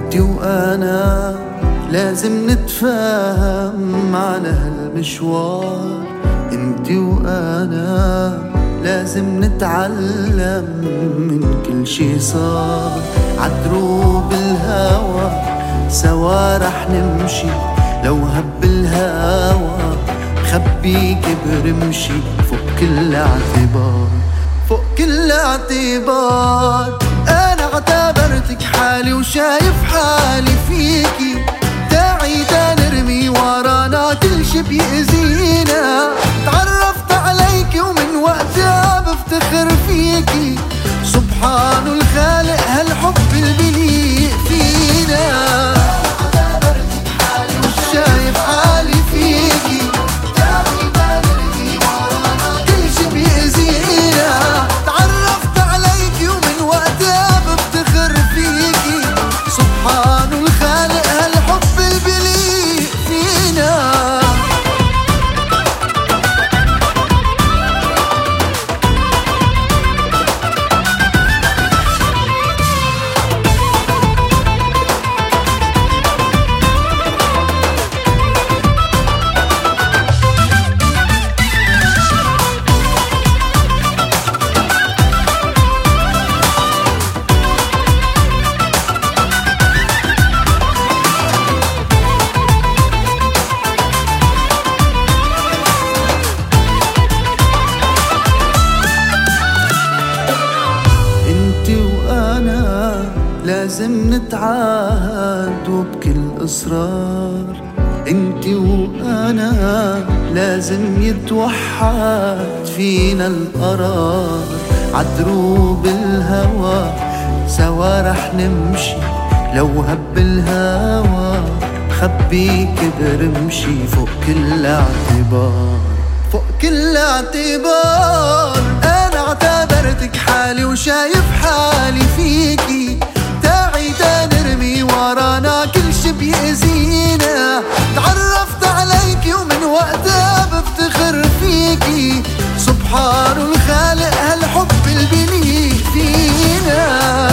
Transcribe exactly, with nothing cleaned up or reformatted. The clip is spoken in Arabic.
انتي وانا لازم نتفاهم على هالمشوار. انتي وانا لازم نتعلم من كل شي صار. عدروب الهوى سوا رح نمشي، لو هب الهوى خبيك برمشي. فوق كل اعتبار، فوق كل اعتبار انا اعتبرتك حالي وشايف حالي فيكي. داعي دا نرمي ورانا كل شي بيأذينا. تعرفت عليكي ومن وقتها بفتخر فيكي. سبحان الخالق هالحب اللي بليق فينا. اعتبرتك حالي وشايف حالي فيكي. داعي دا نرمي ورانا كل شي بيأذينا. تعرفت عليكي ومن وقتها بفتخر فيكي. سبحان الخالق هالحب اللي بليق فينا. لازم نتعاهد وبكل إصرار. انتي وانا لازم يتوحد فينا القرار. عدروب الهوى سوا رح نمشي، لو هب الهوى خبيك برمشي. فوق كل اعتبار، فوق كل اعتبار انا اعتبرتك حالي وشايف حالي فيكي. داعي دا نرمي ورانا كل شي بيأذينا. تعرفت عليكي ومن وقتها بفتخر فيكي. سبحان الخالق هالحب اللي بليق فينا.